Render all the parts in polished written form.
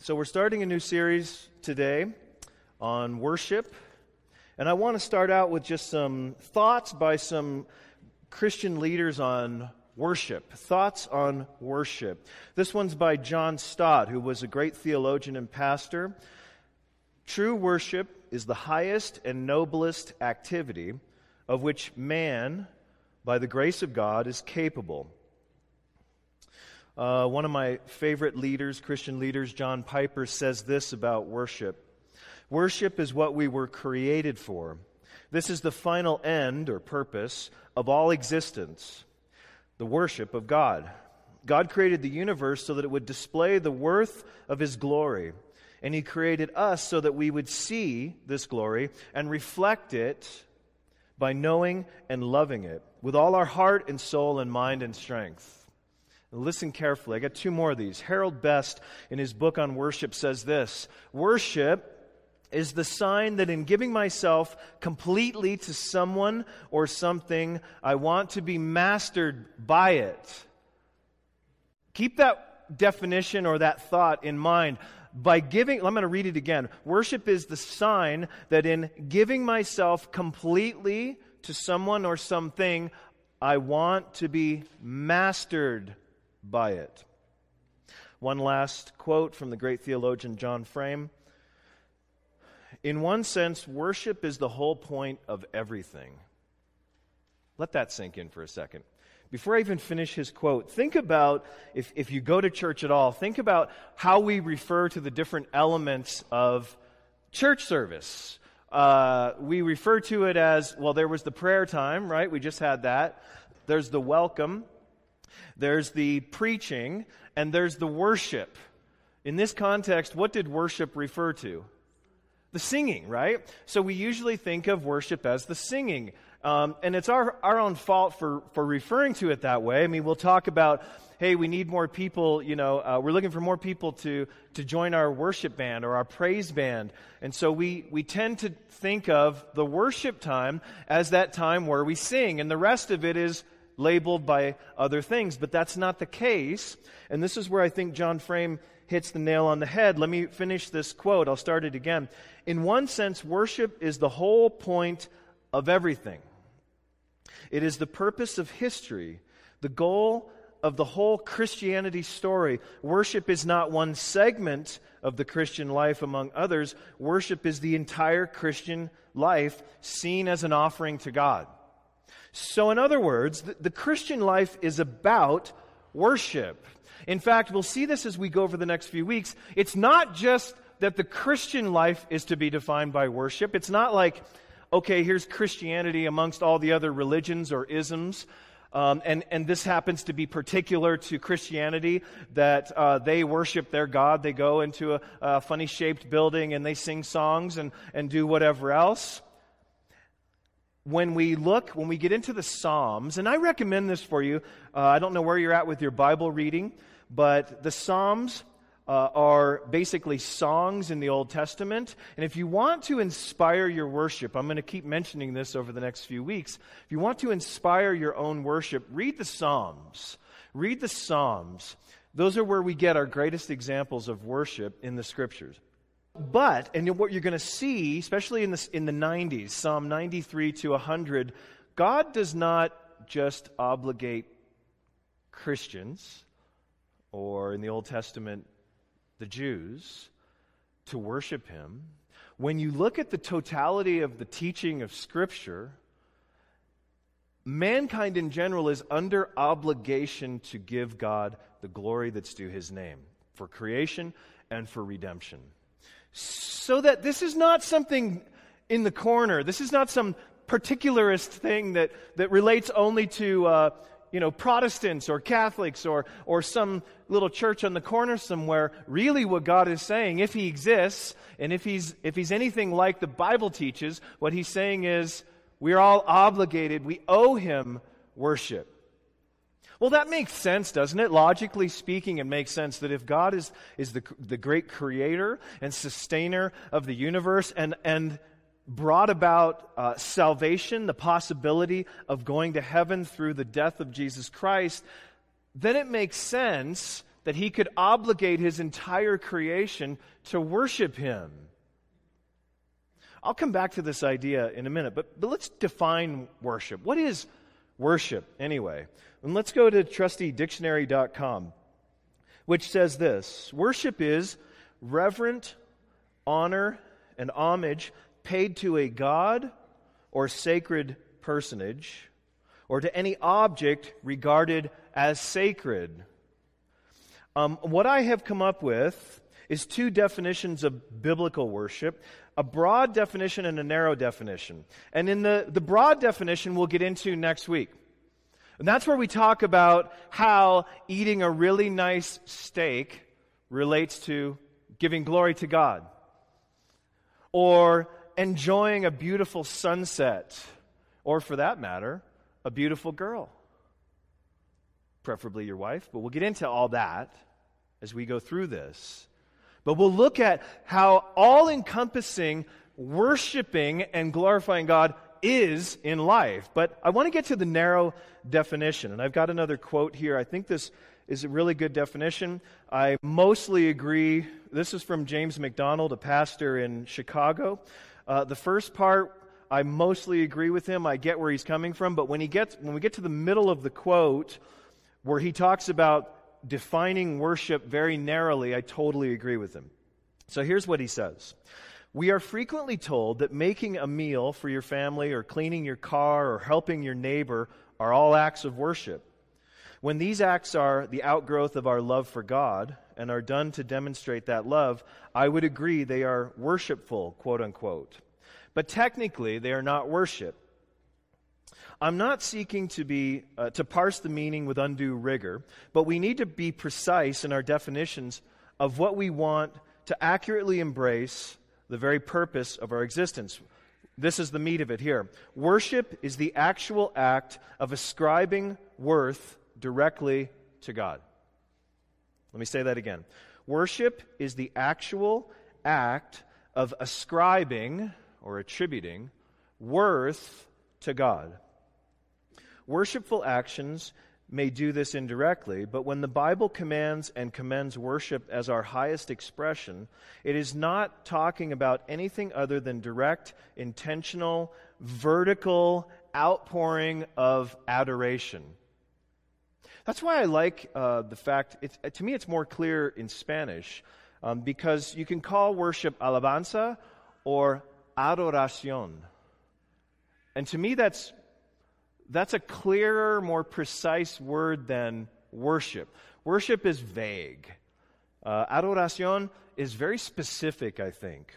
So we're starting a new series today on worship, and I want to start out with just some thoughts by some Christian leaders on worship. Thoughts on worship. This one's by John Stott, who was a great theologian and pastor. True worship is the highest and noblest activity of which man, by the grace of God, is capable. One of my favorite leaders, Christian leaders, John Piper, says this about worship. Worship is what we were created for. This is the final end or purpose of all existence, the worship of God. God created the universe so that it would display the worth of His glory. And He created us so that we would see this glory and reflect it by knowing and loving it with all our heart and soul and mind and strength. Listen carefully. I got two more of these. Harold Best, in his book on worship, says this: worship is the sign that in giving myself completely to someone or something, I want to be mastered by it. Keep that definition or that thought in mind. I'm going to read it again. Worship is the sign that in giving myself completely to someone or something, I want to be mastered by it. One last quote from the great theologian John Frame. In one sense, worship is the whole point of everything. Let that sink in for a second. Before I even finish his quote, think about, if you go to church at all, think about how we refer to the different elements of church service. We refer to it as, well, there was the prayer time, right? We just had that. There's the welcome. There's the preaching, and there's the worship. In this context, what did worship refer to? The singing, right? So we usually think of worship as the singing. And it's our own fault for referring to it that way. I mean, we'll talk about, hey, we need more people, we're looking for more people to join our worship band or our praise band. And so we tend to think of the worship time as that time where we sing, and the rest of it is labeled by other things, but that's not the case. And this is where I think John Frame hits the nail on the head. Let me finish this quote. I'll start it again. In one sense, worship is the whole point of everything. It is the purpose of history, the goal of the whole Christianity story. Worship is not one segment of the Christian life among others. Worship is the entire Christian life seen as an offering to God. So in other words, the Christian life is about worship. In fact, we'll see this as we go over the next few weeks. It's not just that the Christian life is to be defined by worship. It's not like, okay, here's Christianity amongst all the other religions or isms, and this happens to be particular to Christianity, that they worship their God. They go into a funny-shaped building and they sing songs and do whatever else. When we get into the Psalms, and I recommend this for you, I don't know where you're at with your Bible reading, but the Psalms are basically songs in the Old Testament. And if you want to inspire your worship, I'm going to keep mentioning this over the next few weeks. If you want to inspire your own worship, read the Psalms. Read the Psalms. Those are where we get our greatest examples of worship in the Scriptures. But, and what you're going to see, especially in the 90s, Psalm 93 to 100, God does not just obligate Christians, or in the Old Testament, the Jews, to worship Him. When you look at the totality of the teaching of Scripture, mankind in general is under obligation to give God the glory that's due His name, for creation and for redemption. So that this is not something in the corner. This is not some particularist thing that relates only to Protestants or Catholics or some little church on the corner somewhere. Really what God is saying, if He exists, and if He's anything like the Bible teaches, what He's saying is we are all obligated, we owe Him worship. Well, that makes sense, doesn't it? Logically speaking, it makes sense that if God is the great creator and sustainer of the universe and brought about salvation, the possibility of going to heaven through the death of Jesus Christ, then it makes sense that he could obligate his entire creation to worship him. I'll come back to this idea in a minute, but let's define worship. What is worship anyway? And let's go to trustydictionary.com, which says this: worship is reverent honor and homage paid to a god or sacred personage, or to any object regarded as sacred. What I have come up with is two definitions of biblical worship, a broad definition and a narrow definition. And in the broad definition we'll get into next week. And that's where we talk about how eating a really nice steak relates to giving glory to God, or enjoying a beautiful sunset, or for that matter, a beautiful girl. Preferably your wife, but we'll get into all that as we go through this. But we'll look at how all-encompassing worshiping and glorifying God is in life. But I want to get to the narrow definition, and I've got another quote here. I think this is a really good definition. I mostly agree. This is from James McDonald, a pastor in Chicago. The first part, I mostly agree with him. I get where he's coming from. But when we get to the middle of the quote, where he talks about defining worship very narrowly, I totally agree with him. So here's what he says. We are frequently told that making a meal for your family, or cleaning your car, or helping your neighbor are all acts of worship. When these acts are the outgrowth of our love for God and are done to demonstrate that love, I would agree they are worshipful, quote unquote. But technically, they are not worship. I'm not seeking to parse the meaning with undue rigor, but we need to be precise in our definitions of what we want to accurately embrace the very purpose of our existence. This is the meat of it here. Worship is the actual act of ascribing worth directly to God. Let me say that again. Worship is the actual act of ascribing or attributing worth to God. Worshipful actions may do this indirectly, but when the Bible commands and commends worship as our highest expression, it is not talking about anything other than direct, intentional, vertical outpouring of adoration. That's why I like the fact, to me it's more clear in Spanish, because you can call worship alabanza or adoración. And to me that's a clearer, more precise word than worship. Worship is vague. Adoración is very specific, I think.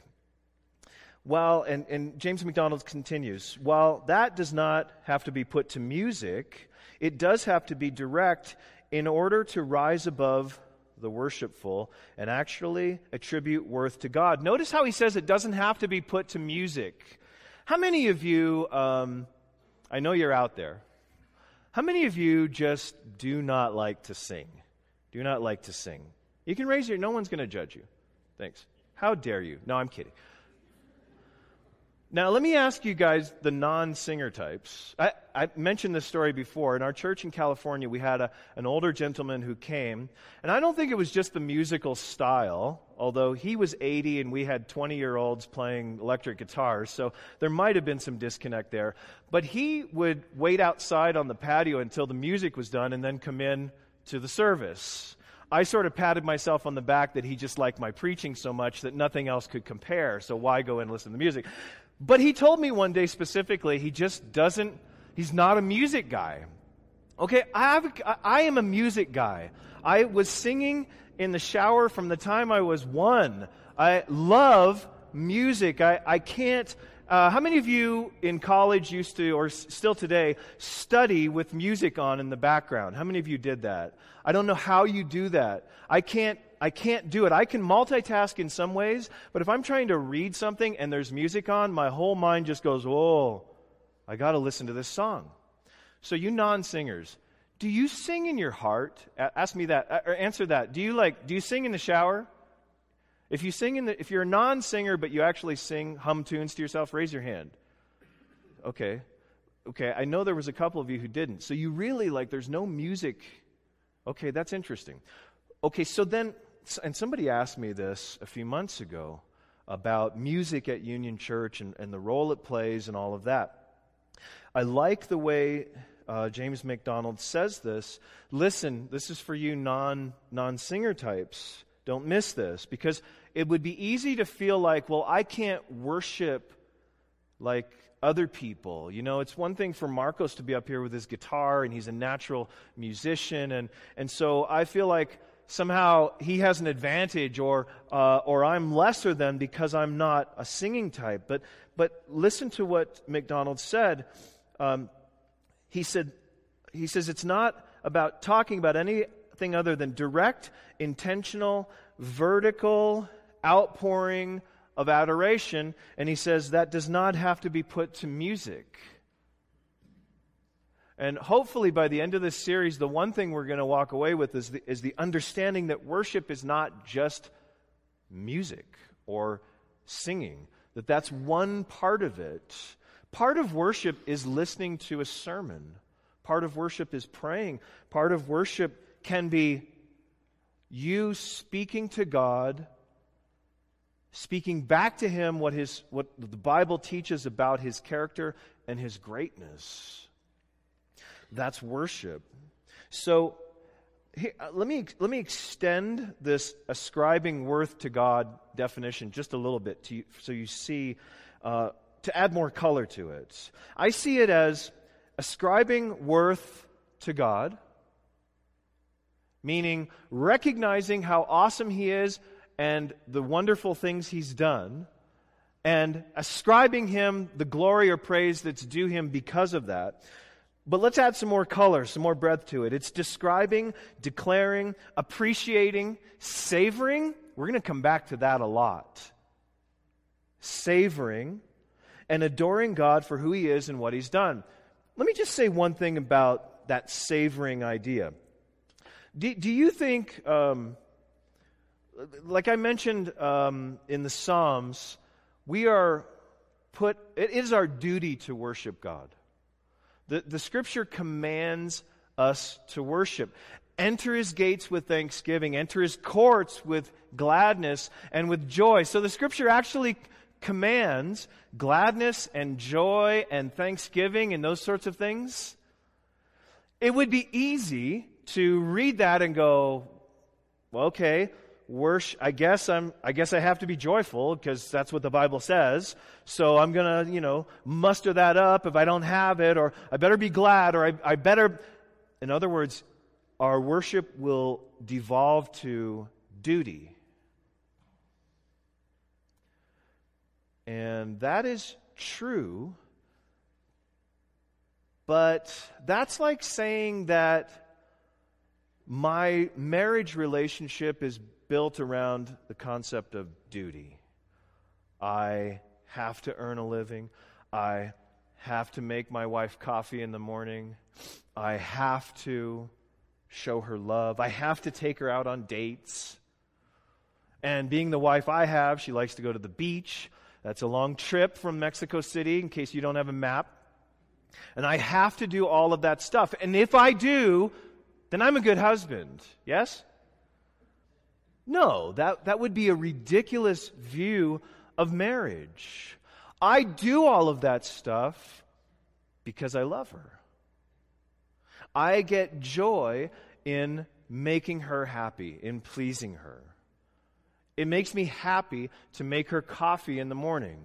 And James McDonald continues, while that does not have to be put to music, it does have to be direct in order to rise above the worshipful and actually attribute worth to God. Notice how he says it doesn't have to be put to music. How many of you, I know you're out there, how many of you just do not like to sing? Do not like to sing? You can raise no one's going to judge you. Thanks. How dare you? No, I'm kidding. Now, let me ask you guys, the non-singer types. I mentioned this story before. In our church in California, we had an older gentleman who came, and I don't think it was just the musical style, although he was 80 and we had 20-year-olds playing electric guitars, so there might have been some disconnect there. But he would wait outside on the patio until the music was done and then come in to the service. I sort of patted myself on the back that he just liked my preaching so much that nothing else could compare, so why go and listen to the music? But he told me one day specifically, he's not a music guy. Okay, I am a music guy. I was singing in the shower from the time I was 1. I love music. I can't, how many of you in college used to, or still today, study with music on in the background? How many of you did that? I don't know how you do that. I can't do it. I can multitask in some ways, but if I'm trying to read something and there's music on, my whole mind just goes, whoa, I got to listen to this song. So you non-singers, do you sing in your heart? Ask me that, or answer that. Do you sing in the shower? If you're a non-singer but you actually hum tunes to yourself, raise your hand. Okay, I know there was a couple of you who didn't. So you really there's no music. Okay, that's interesting. Okay, so then, and somebody asked me this a few months ago about music at Union Church and the role it plays and all of that. I like the way James MacDonald says this. Listen, this is for you non-singer types. Don't miss this, because it would be easy to feel like, well, I can't worship like other people. You know, it's one thing for Marcos to be up here with his guitar, and he's a natural musician, and so I feel like somehow he has an advantage, or I'm lesser than because I'm not a singing type. But listen to what MacDonald said. He says it's not about talking about anything other than direct, intentional, vertical outpouring of adoration, and he says that does not have to be put to music. And hopefully by the end of this series, the one thing we're going to walk away with is the understanding that worship is not just music or singing, that's one part of it. Part of worship is listening to a sermon. Part of worship is praying. Part of worship can be you speaking to God, speaking back to Him what the Bible teaches about His character and His greatness. That's worship. So let me extend this ascribing worth to God definition just a little bit so you see, to add more color to it. I see it as ascribing worth to God, meaning recognizing how awesome He is and the wonderful things He's done, and ascribing Him the glory or praise that's due Him because of that. But let's add some more color, some more breadth to it. It's describing, declaring, appreciating, savoring. We're going to come back to that a lot. Savoring and adoring God for who He is and what He's done. Let me just say one thing about that savoring idea. Do you think, like I mentioned in the Psalms, it is our duty to worship God. The Scripture commands us to worship. Enter His gates with thanksgiving. Enter His courts with gladness and with joy. So the Scripture actually commands gladness and joy and thanksgiving and those sorts of things. It would be easy to read that and go, well, okay, I guess I have to be joyful because that's what the Bible says. So I'm going to, muster that up if I don't have it, or I better be glad, or I better. In other words, our worship will devolve to duty. And that is true, but that's like saying that my marriage relationship is built around the concept of duty. I have to earn a living. I have to make my wife coffee in the morning. I have to show her love. I have to take her out on dates. And being the wife I have, she likes to go to the beach. That's a long trip from Mexico City, in case you don't have a map. And I have to do all of that stuff. And if I do, then I'm a good husband. Yes? No, that would be a ridiculous view of marriage. I do all of that stuff because I love her. I get joy in making her happy, in pleasing her. It makes me happy to make her coffee in the morning.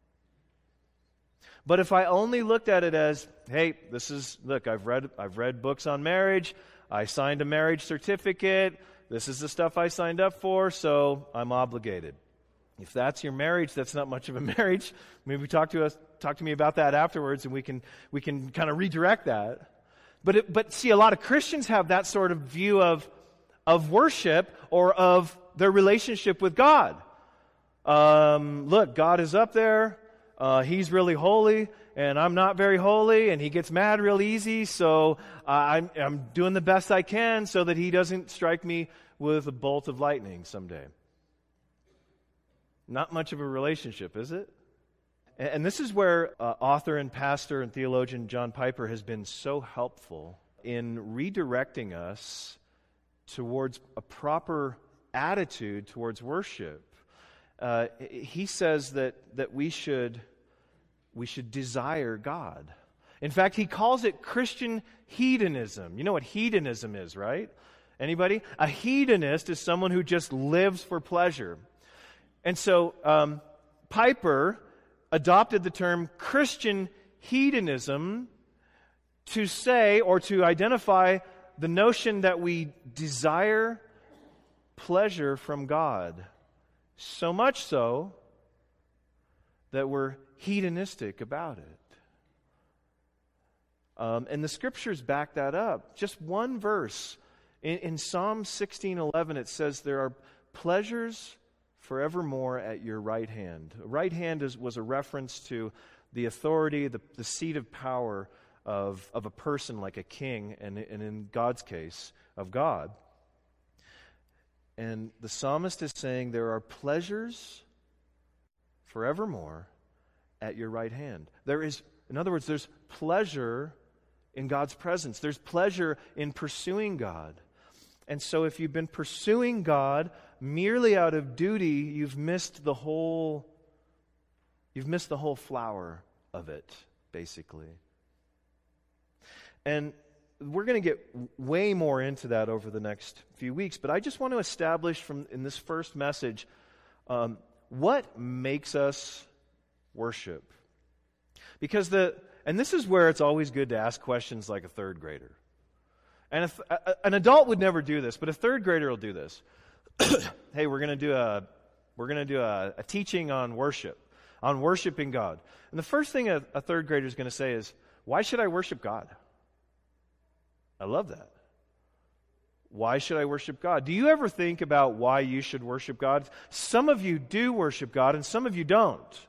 But if I only looked at it as, hey, I've read books on marriage, I signed a marriage certificate, this is the stuff I signed up for, so I'm obligated. If that's your marriage, that's not much of a marriage. Maybe talk to me about that afterwards, and we can kind of redirect that. But see, a lot of Christians have that sort of view of worship or of their relationship with God. Look, God is up there. He's really holy, and I'm not very holy, and He gets mad real easy, so I'm doing the best I can so that He doesn't strike me with a bolt of lightning someday. Not much of a relationship, is it? And this is where author and pastor and theologian John Piper has been so helpful in redirecting us towards a proper attitude towards worship. He says that we should desire God. In fact, he calls it Christian hedonism. You know what hedonism is, right? Anybody? A hedonist is someone who just lives for pleasure. And so Piper adopted the term Christian hedonism to say or to identify the notion that we desire pleasure from God. So much so that we're hedonistic about it. And the Scriptures back that up. Just one verse. In Psalm 16:11 it says, there are pleasures forevermore at your right hand. Right hand was a reference to the authority, the seat of power of a person like a king, and in God's case, of God. And the psalmist is saying there are pleasures forevermore at your right hand. In other words, there's pleasure in God's presence. There's pleasure in pursuing God. And so if you've been pursuing God merely out of duty, you've missed the whole flower of it, basically. And we're going to get way more into that over the next few weeks, but I just want to establish in this first message what makes us worship. Because and this is where it's always good to ask questions like a third grader. And an adult would never do this, but a third grader will do this. Hey, we're going to do a teaching on worship, on worshiping God. And the first thing a third grader is going to say is, why should I worship God? I love that. Why should I worship God? Do you ever think about why you should worship God? Some of you do worship God, and some of you don't.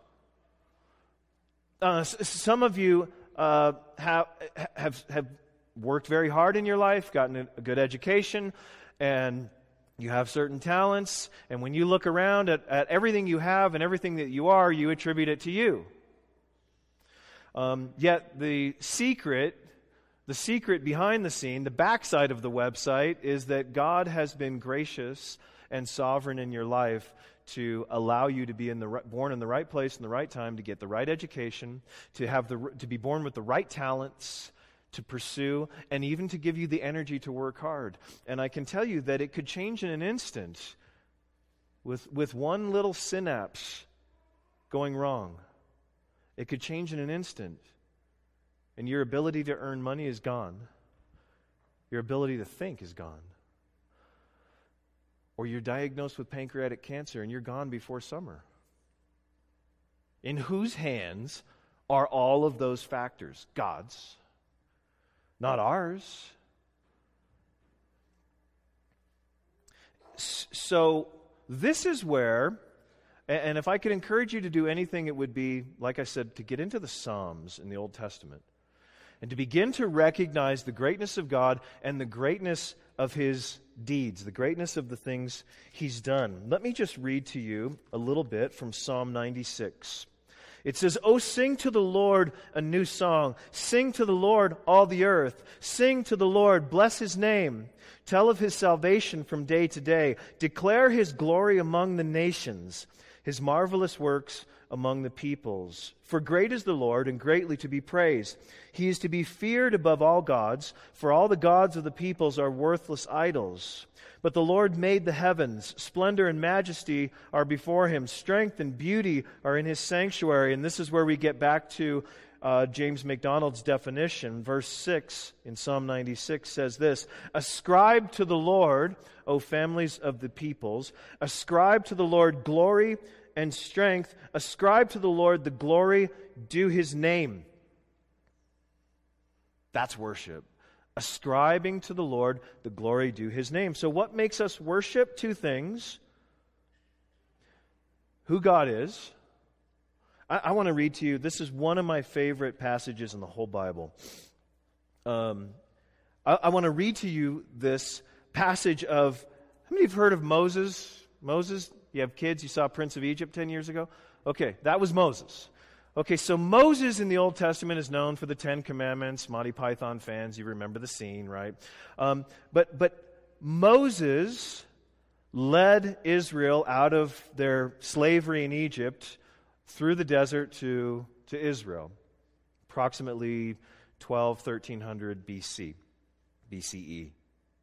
Some of you have worked very hard in your life, gotten a good education, and you have certain talents, and when you look around at everything you have and everything that you are, you attribute it to you. Yet the secret behind the scene, the backside of the website, is that God has been gracious and sovereign in your life to allow you to be born in the right place in the right time, to get the right education, to be born with the right talents, to pursue, and even to give you the energy to work hard. And I can tell you that it could change in an instant with one little synapse going wrong. It could change in an instant. And your ability to earn money is gone. Your ability to think is gone. Or you're diagnosed with pancreatic cancer and you're gone before summer. In whose hands are all of those factors? God's. Not ours. So this is where, and if I could encourage you to do anything, it would be, like I said, to get into the Psalms in the Old Testament and to begin to recognize the greatness of God and the greatness of His deeds, the greatness of the things He's done. Let me just read to you a little bit from Psalm 96. It says, "Oh, sing to the Lord a new song. Sing to the Lord, all the earth. Sing to the Lord, bless His name. Tell of His salvation from day to day. Declare His glory among the nations, His marvelous works among the peoples. For great is the Lord, and greatly to be praised. He is to be feared above all gods, for all the gods of the peoples are worthless idols. But the Lord made the heavens. Splendor and majesty are before Him. Strength and beauty are in His sanctuary." And this is where we get back to James MacDonald's definition. Verse 6 in Psalm 96 says this, "Ascribe to the Lord, O families of the peoples. Ascribe to the Lord glory and strength. Ascribe to the Lord the glory due His name." That's worship. Ascribing to the Lord the glory due His name. So what makes us worship? Two things. Who God is. I want to read to you, this is one of my favorite passages in the whole Bible. I want to read to you this passage of, how many have heard of Moses? Moses, you have kids, you saw Prince of Egypt 10 years ago? Okay, that was Moses. Okay, so Moses in the Old Testament is known for the Ten Commandments. Monty Python fans, you remember the scene, right? But Moses led Israel out of their slavery in Egypt through the desert to Israel, approximately 1300 BCE.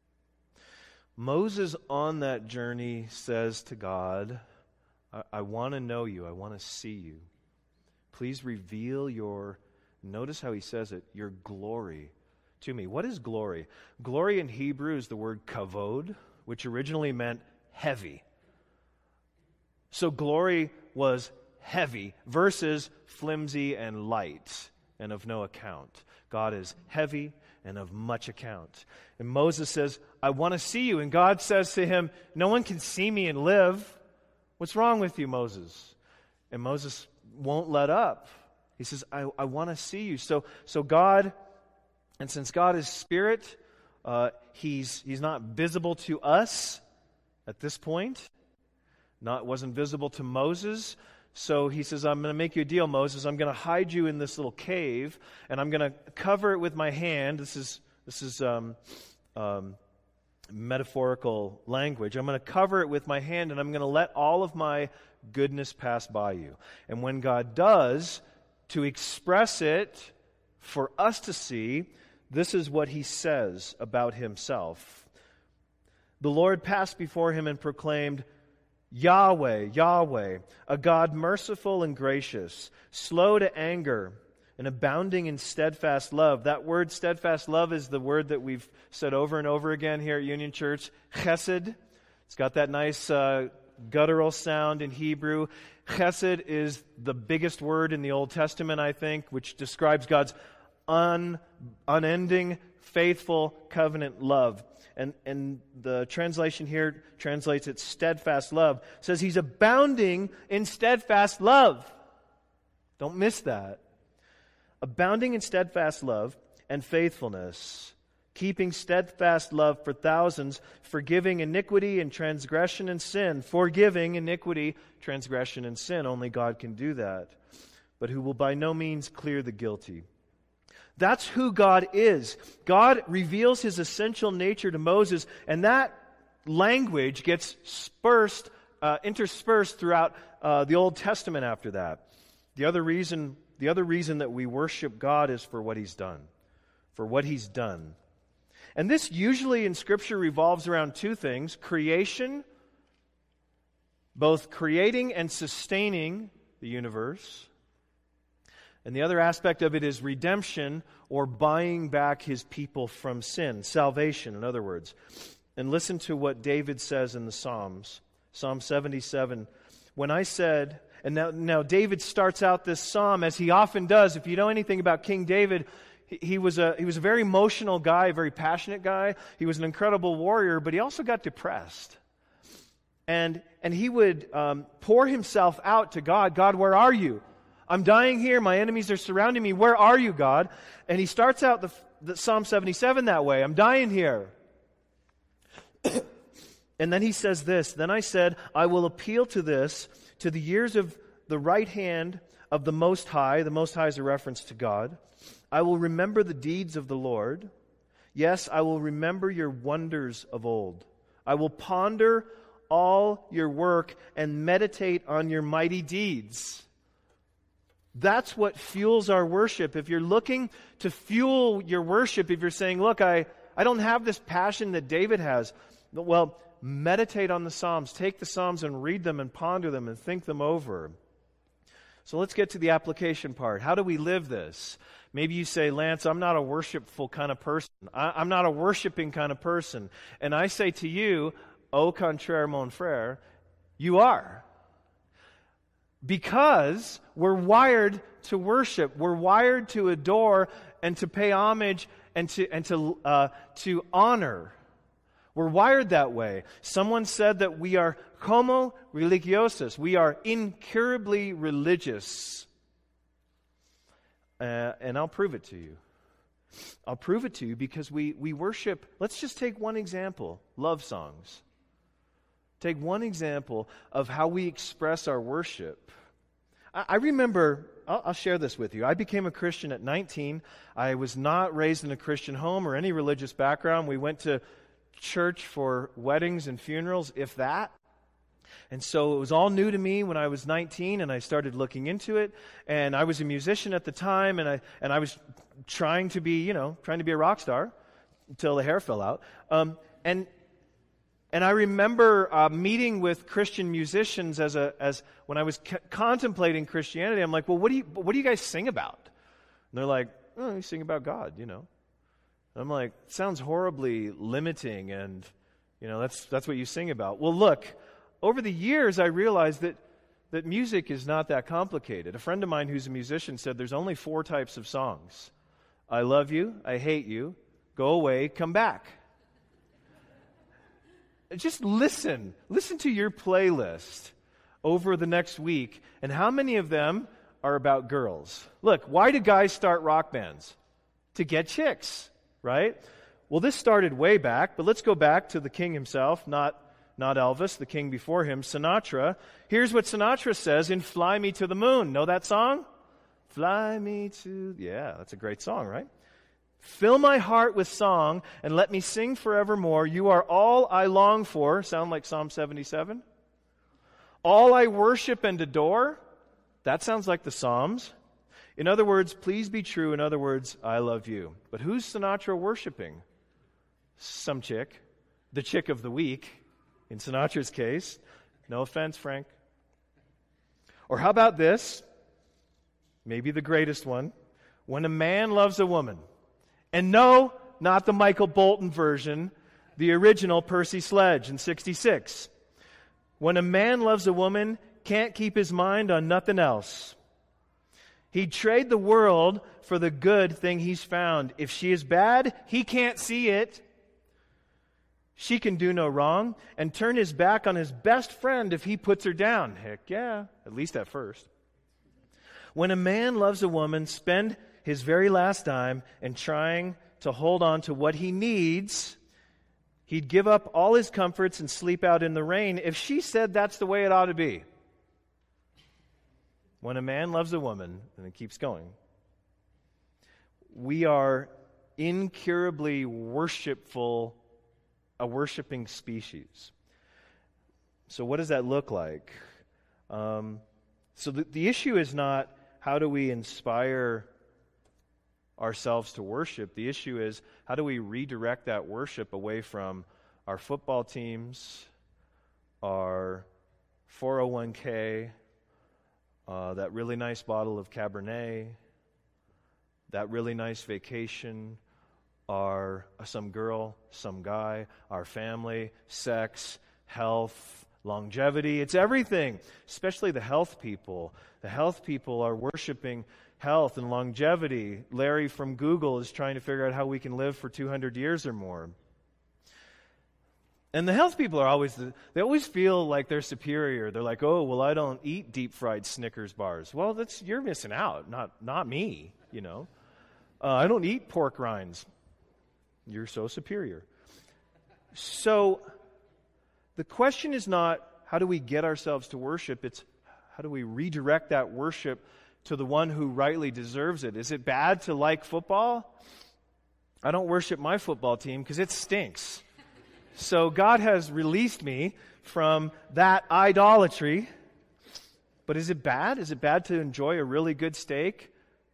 Moses on that journey says to God, I want to know you. I want to see you. Please reveal your, notice how he says it, your glory to me. What is glory? Glory in Hebrew is the word kavod, which originally meant heavy. So glory was heavy versus flimsy and light and of no account. God is heavy and of much account. And Moses says, I want to see you. And God says to him, no one can see me and live. What's wrong with you, Moses? And Moses won't let up. He says, I want to see you. So God, and since God is spirit, he's not visible to us at this point. Wasn't visible to Moses. So he says, I'm going to make you a deal, Moses. I'm going to hide you in this little cave, and I'm going to cover it with my hand. This is metaphorical language. I'm going to cover it with my hand, and I'm going to let all of my goodness pass by you. And when God does, to express it for us to see, this is what he says about himself. The Lord passed before him and proclaimed, Yahweh, Yahweh, a God merciful and gracious, slow to anger, and abounding in steadfast love. That word steadfast love is the word that we've said over and over again here at Union Church, chesed. It's got that nice guttural sound in Hebrew. Chesed is the biggest word in the Old Testament, I think, which describes God's unending, faithful covenant love. And the translation here translates it steadfast love. It says he's abounding in steadfast love. Don't miss that. Abounding in steadfast love and faithfulness, keeping steadfast love for thousands, forgiving iniquity and transgression and sin. Forgiving iniquity, transgression, and sin. Only God can do that. But who will by no means clear the guilty. That's who God is. God reveals his essential nature to Moses, and that language gets interspersed throughout the Old Testament after that. The other reason that we worship God is for what he's done. For what he's done. And this usually in Scripture revolves around two things: creation, both creating and sustaining the universe. And the other aspect of it is redemption, or buying back his people from sin. Salvation, in other words. And listen to what David says in the Psalms. Psalm 77. When I said, and now David starts out this psalm as he often does. If you know anything about King David, he was a very emotional guy, a very passionate guy. He was an incredible warrior, but he also got depressed. And he would pour himself out to God. God, where are you? I'm dying here. My enemies are surrounding me. Where are you, God? And he starts out the Psalm 77 that way. I'm dying here. And then he says this, Then I said, I will appeal to the years of the right hand of the Most High. The Most High is a reference to God. I will remember the deeds of the Lord. Yes, I will remember your wonders of old. I will ponder all your work and meditate on your mighty deeds. That's what fuels our worship. If you're looking to fuel your worship, if you're saying, look, I don't have this passion that David has, well, meditate on the Psalms. Take the Psalms and read them and ponder them and think them over. So let's get to the application part. How do we live this? Maybe you say, Lance, I'm not a worshipful kind of person. I'm not a worshiping kind of person. And I say to you, au contraire, mon frère, you are. Because we're wired to worship. We're wired to adore and to pay homage and to honor. We're wired that way. Someone said that we are homo religiosus. We are incurably religious. And I'll prove it to you. I'll prove it to you because we worship. Let's just take one example. Love songs. Take one example of how we express our worship. I remember, I'll share this with you. I became a Christian at 19. I was not raised in a Christian home or any religious background. We went to church for weddings and funerals, if that. And so it was all new to me when I was 19, and I started looking into it. And I was a musician at the time, and I was trying to be a rock star until the hair fell out. And I remember meeting with Christian musicians as when I was contemplating Christianity. I'm like, well, what do you guys sing about? And they're like, oh, we sing about God, I'm like, sounds horribly limiting, and that's what you sing about. Well, look, over the years I realized that music is not that complicated. A friend of mine who's a musician said there's only 4 types of songs: I love you, I hate you, go away, come back. Just listen to your playlist over the next week, and how many of them are about girls? Look, why do guys start rock bands? To get chicks, right? Well, this started way back, but let's go back to the king himself, not Elvis, the king before him, Sinatra. Here's what Sinatra says in Fly Me to the Moon. Know that song? Fly me to... Yeah, that's a great song, right? Fill my heart with song and let me sing forevermore. You are all I long for. Sound like Psalm 77? All I worship and adore. That sounds like the Psalms. In other words, please be true. In other words, I love you. But who's Sinatra worshiping? Some chick. The chick of the week, in Sinatra's case. No offense, Frank. Or how about this? Maybe the greatest one. When a man loves a woman. And no, not the Michael Bolton version, the original Percy Sledge in 66. When a man loves a woman, can't keep his mind on nothing else. He'd trade the world for the good thing he's found. If she is bad, he can't see it. She can do no wrong, and turn his back on his best friend if he puts her down. Heck yeah, at least at first. When a man loves a woman, spend his very last dime and trying to hold on to what he needs, he'd give up all his comforts and sleep out in the rain if she said that's the way it ought to be. When a man loves a woman, and it keeps going, we are incurably a worshiping species. So what does that look like? So the issue is not how do we inspire ourselves to worship. The issue is how do we redirect that worship away from our football teams, our 401k, that really nice bottle of Cabernet, that really nice vacation, some girl, some guy, our family, sex, health, longevity. It's everything, especially the health people. The health people are worshiping health and longevity. Larry from Google is trying to figure out how we can live for 200 years or more. And the health people are they always feel like they're superior. They're like, oh, well, I don't eat deep-fried Snickers bars. Well, you're missing out, not me, I don't eat pork rinds. You're so superior. So the question is not how do we get ourselves to worship, it's how do we redirect that worship to the one who rightly deserves it. Is it bad to like football? I don't worship my football team because it stinks. So God has released me from that idolatry. But is it bad? Is it bad to enjoy a really good steak?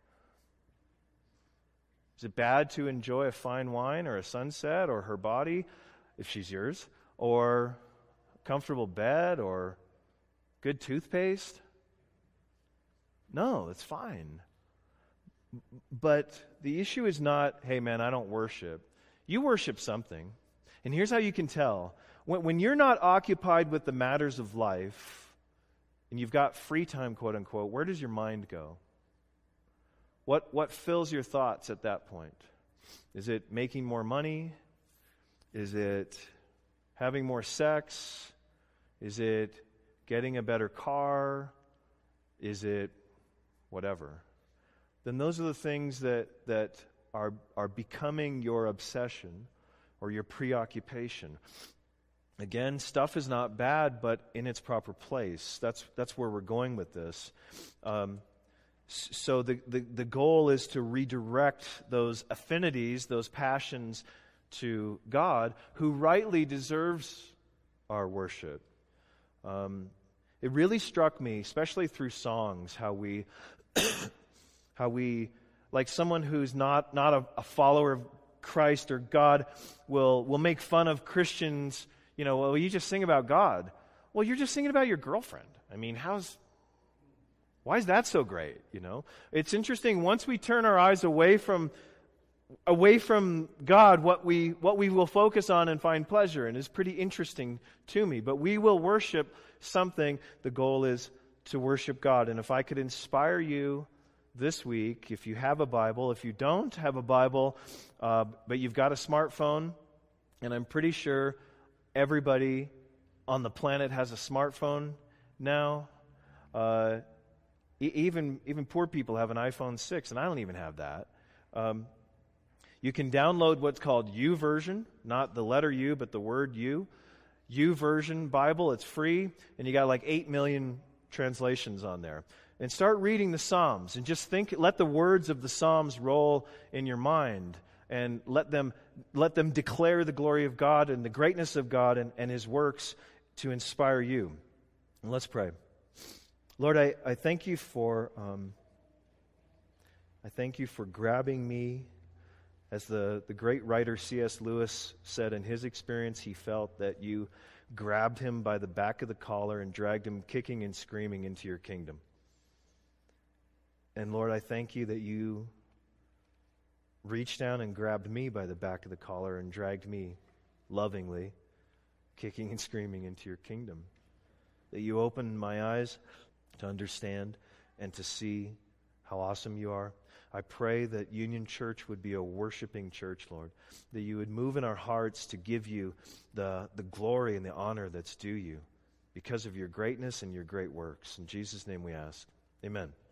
Is it bad to enjoy a fine wine or a sunset or her body, if she's yours, or a comfortable bed or good toothpaste? No, it's fine. But the issue is not, hey man, I don't worship. You worship something. And here's how you can tell. When you're not occupied with the matters of life, and you've got free time, quote unquote, where does your mind go? What fills your thoughts at that point? Is it making more money? Is it having more sex? Is it getting a better car? Is it whatever? Then those are the things that are becoming your obsession or your preoccupation. Again, stuff is not bad, but in its proper place. That's where we're going with this. So the goal is to redirect those affinities, those passions, to God, who rightly deserves our worship. It really struck me, especially through songs, how we, like someone who's not a follower of Christ or God, will make fun of Christians. Well, you just sing about God. Well, you're just singing about your girlfriend. I mean, why is that so great? It's interesting. Once we turn our eyes away from God, what we will focus on and find pleasure in is pretty interesting to me. But we will worship something. The goal is to worship God. And if I could inspire you this week, if you have a Bible, if you don't have a Bible, but you've got a smartphone, and I'm pretty sure everybody on the planet has a smartphone now. Even poor people have an iPhone 6, and I don't even have that. You can download what's called YouVersion, not the letter U, but the word U. YouVersion Bible, it's free, and you got like 8 million translations on there. And start reading the Psalms, and just let the words of the Psalms roll in your mind, and let them declare the glory of God and the greatness of God and His works to inspire you. And let's pray. Lord, I thank you for grabbing me. As the great writer C.S. Lewis said in his experience, he felt that you grabbed him by the back of the collar and dragged him kicking and screaming into your kingdom. And Lord, I thank you that you reached down and grabbed me by the back of the collar and dragged me lovingly, kicking and screaming into your kingdom. That you opened my eyes to understand and to see how awesome you are. I pray that Union Church would be a worshiping church, Lord, that you would move in our hearts to give you the glory and the honor that's due you because of your greatness and your great works. In Jesus' name we ask. Amen.